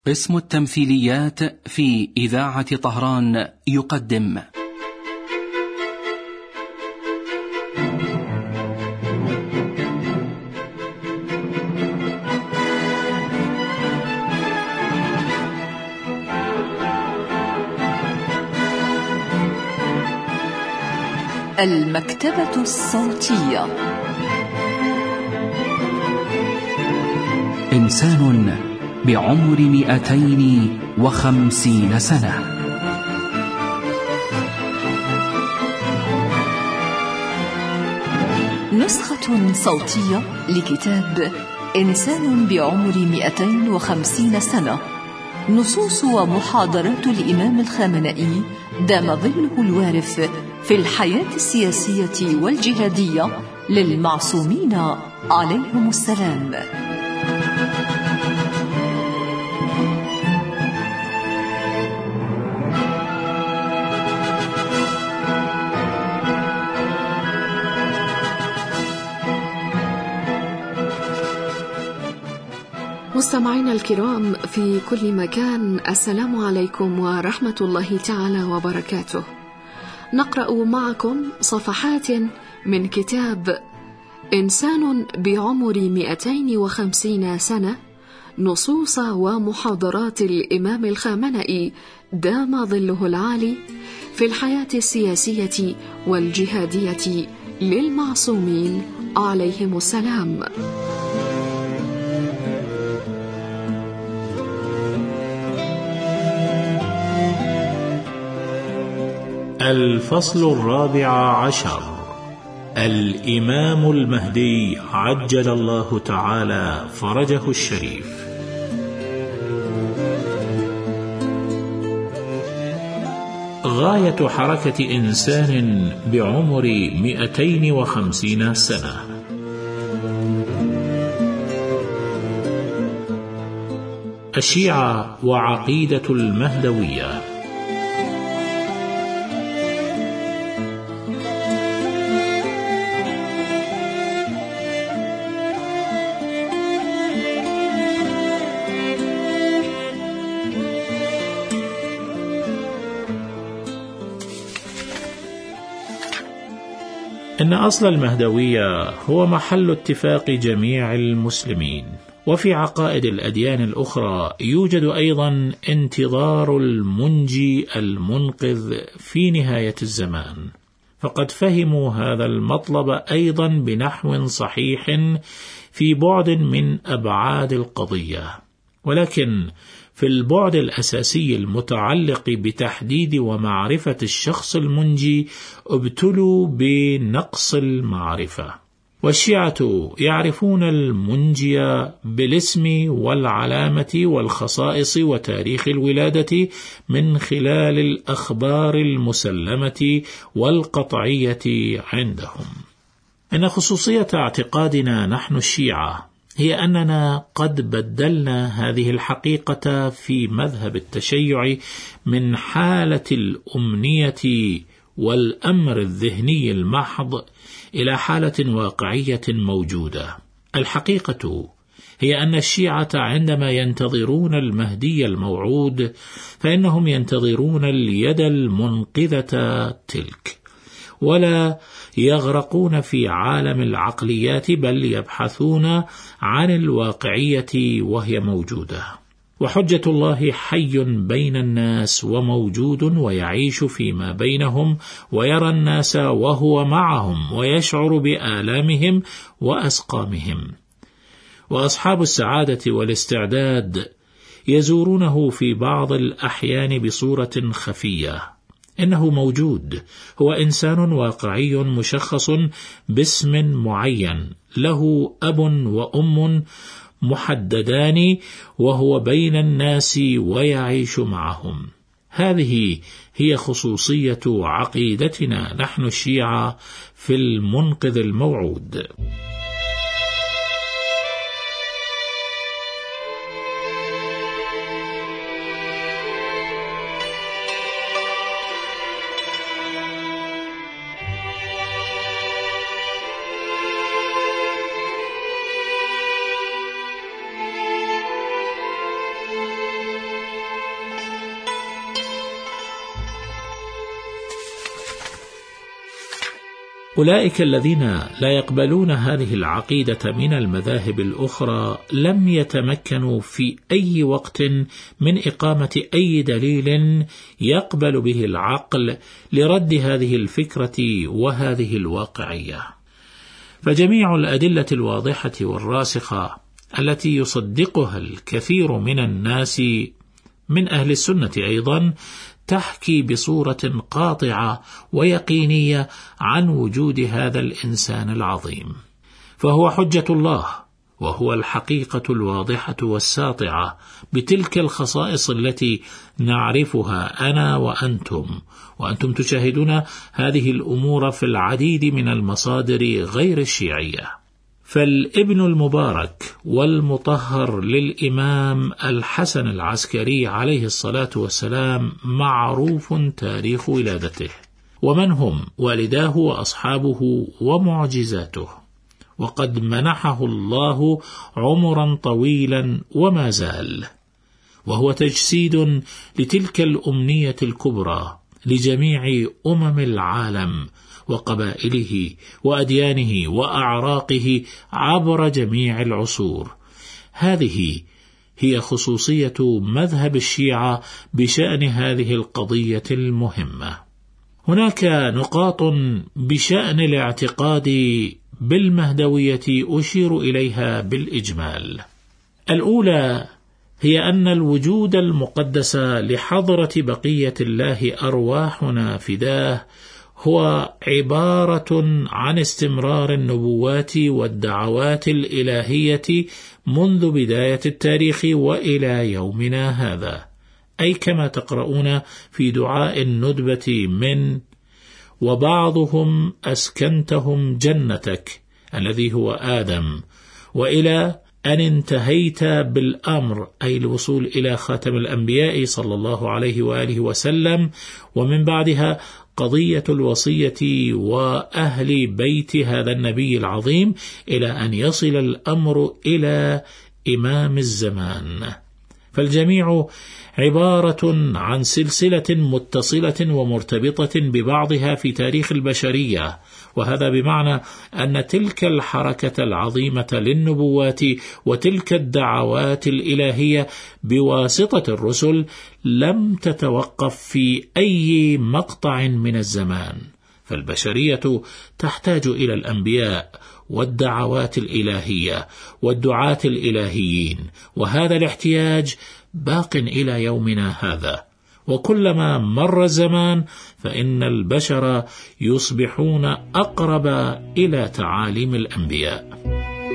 قسم التمثيليات في إذاعة طهران يقدم المكتبة الصوتية. إنسان بعمر 250 سنة. نسخة صوتية لكتاب إنسان بعمر 250 سنة، نصوص ومحاضرات الإمام الخامنئي دام ظله الوارث في الحياة السياسية والجهادية للمعصومين عليهم السلام. مستمعينا الكرام في كل مكان، السلام عليكم ورحمة الله تعالى وبركاته. نقرأ معكم صفحات من كتاب إنسان بعمر 250 سنة، نصوص ومحاضرات الإمام الخامنئي دام ظله العالي في الحياة السياسية والجهادية للمعصومين عليهم السلام. الفصل 14. الإمام المهدي عجل الله تعالى فرجه الشريف. غاية حركة إنسان بعمر 250 سنة. الشيعة وعقيدة المهدوية. إن أصل المهدوية هو محل اتفاق جميع المسلمين، وفي عقائد الأديان الأخرى يوجد أيضا انتظار المنجي المنقذ في نهاية الزمان، فقد فهموا هذا المطلب أيضا بنحو صحيح في بعد من أبعاد القضية، ولكن في البعد الأساسي المتعلق بتحديد ومعرفة الشخص المنجي ابتلوا بنقص المعرفة. والشيعة يعرفون المنجي بالاسم والعلامة والخصائص وتاريخ الولادة من خلال الأخبار المسلمة والقطعية عندهم. إن خصوصية اعتقادنا نحن الشيعة هي أننا قد بدلنا هذه الحقيقة في مذهب التشيع من حالة الأمنية والأمر الذهني المحض إلى حالة واقعية موجودة. الحقيقة هي أن الشيعة عندما ينتظرون المهدي الموعود فإنهم ينتظرون اليد المنقذة تلك، ولا يغرقون في عالم العقليات، بل يبحثون عن الواقعية وهي موجودة. وحجة الله حي بين الناس وموجود ويعيش فيما بينهم، ويرى الناس وهو معهم ويشعر بآلامهم وأسقامهم. وأصحاب السعادة والاستعداد يزورونه في بعض الأحيان بصورة خفية. إنه موجود، هو إنسان واقعي مشخص باسم معين، له أب وأم محددان، وهو بين الناس ويعيش معهم. هذه هي خصوصية عقيدتنا نحن الشيعة في المنقذ الموعود. أولئك الذين لا يقبلون هذه العقيدة من المذاهب الأخرى لم يتمكنوا في أي وقت من إقامة أي دليل يقبل به العقل لرد هذه الفكرة وهذه الواقعية. فجميع الأدلة الواضحة والراسخة التي يصدقها الكثير من الناس من أهل السنة أيضا تحكي بصورة قاطعة ويقينية عن وجود هذا الإنسان العظيم، فهو حجة الله، وهو الحقيقة الواضحة والساطعة بتلك الخصائص التي نعرفها أنا وأنتم تشاهدون هذه الأمور في العديد من المصادر غير الشيعية. فالابن المبارك والمطهر للإمام الحسن العسكري عليه الصلاة والسلام معروف تاريخ ولادته، ومن هم والداه وأصحابه ومعجزاته، وقد منحه الله عمرا طويلا وما زال، وهو تجسيد لتلك الأمنية الكبرى لجميع العالم وقبائله وأديانه وأعراقه عبر جميع العصور. هذه هي خصوصية مذهب الشيعة بشأن هذه القضية المهمة. هناك نقاط بشأن الاعتقاد بالمهدوية أشير إليها بالإجمال. الأولى هي أن الوجود المقدس لحضرة بقية الله أرواحنا فداه هو عبارة عن استمرار النبوات والدعوات الإلهية منذ بداية التاريخ وإلى يومنا هذا، أي كما تقرؤون في دعاء الندبة من وبعضهم أسكنتهم جنتك الذي هو آدم، وإلى أن انتهيت بالأمر، أي الوصول إلى خاتم الأنبياء صلى الله عليه وآله وسلم، ومن بعدها قضية الوصية وأهل بيت هذا النبي العظيم، إلى أن يصل الأمر إلى إمام الزمان. فالجميع عبارة عن سلسلة متصلة ومرتبطة ببعضها في تاريخ البشرية، وهذا بمعنى أن تلك الحركة العظيمة للنبوات وتلك الدعوات الإلهية بواسطة الرسل لم تتوقف في أي مقطع من الزمان، فالبشرية تحتاج إلى الأنبياء والدعوات الإلهية والدعاة الإلهيين، وهذا الاحتياج باق إلى يومنا هذا. وكلما مر الزمان فإن البشر يصبحون أقرب إلى تعاليم الأنبياء.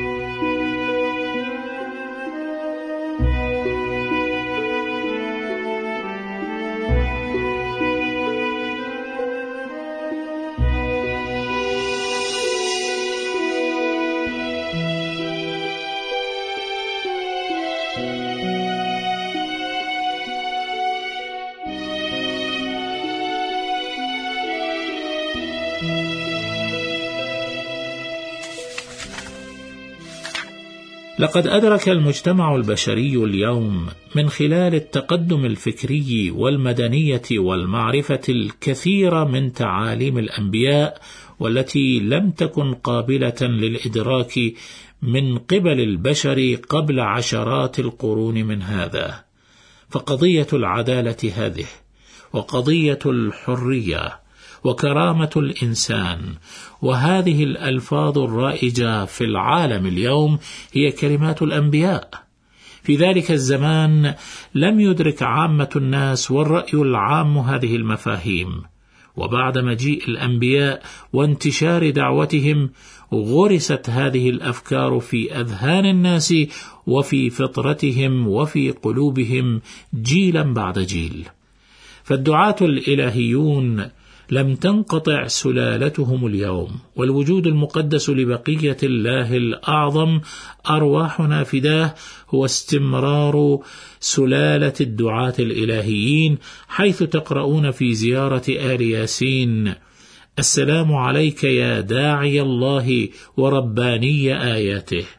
لقد أدرك المجتمع البشري اليوم من خلال التقدم الفكري والمدنية والمعرفة الكثير من تعاليم الأنبياء، والتي لم تكن قابلة للإدراك من قبل البشر قبل عشرات القرون من هذا. فقضية العدالة هذه، وقضية الحرية، وكرامة الإنسان، وهذه الألفاظ الرائجة في العالم اليوم هي كلمات الأنبياء. في ذلك الزمان لم يدرك عامة الناس والرأي العام هذه المفاهيم، وبعد مجيء الأنبياء وانتشار دعوتهم غرست هذه الأفكار في أذهان الناس وفي فطرتهم وفي قلوبهم جيلا بعد جيل. فالدعاة الإلهيون لم تنقطع سلالتهم اليوم، والوجود المقدس لبقية الله الأعظم أرواحنا فداه هو استمرار سلالة الدعاة الإلهيين، حيث تقرؤون في زيارة آل ياسين: السلام عليك يا داعي الله ورباني آياته،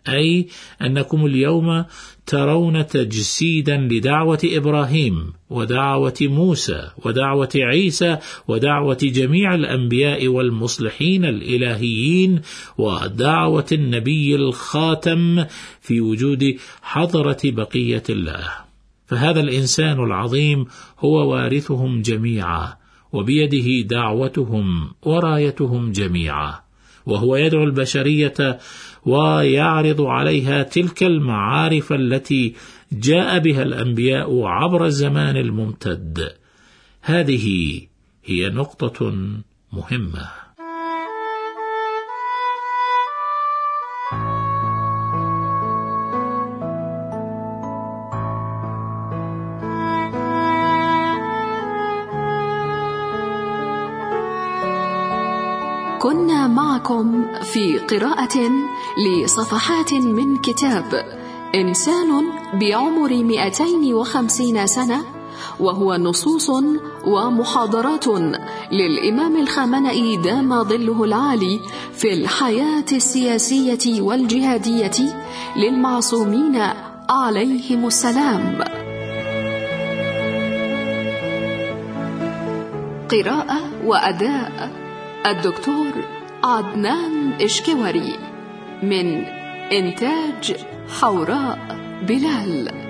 أي أنكم اليوم ترون تجسيدا لدعوة إبراهيم ودعوة موسى ودعوة عيسى ودعوة جميع الأنبياء والمصلحين الإلهيين ودعوة النبي الخاتم في وجود حضرة بقية الله. فهذا الإنسان العظيم هو وارثهم جميعا، وبيده دعوتهم ورايتهم جميعا، وهو يدعو البشرية ويعرض عليها تلك المعارف التي جاء بها الأنبياء عبر الزمان الممتد. هذه هي نقطة مهمة. كنا معكم في قراءة لصفحات من كتاب إنسان بعمر 250 سنة، وهو نصوص ومحاضرات للإمام الخامنئي دام ظله العالي في الحياة السياسية والجهادية للمعصومين عليهم السلام. قراءة وأداء الدكتور عدنان إشكواري، من إنتاج حوراء بلال.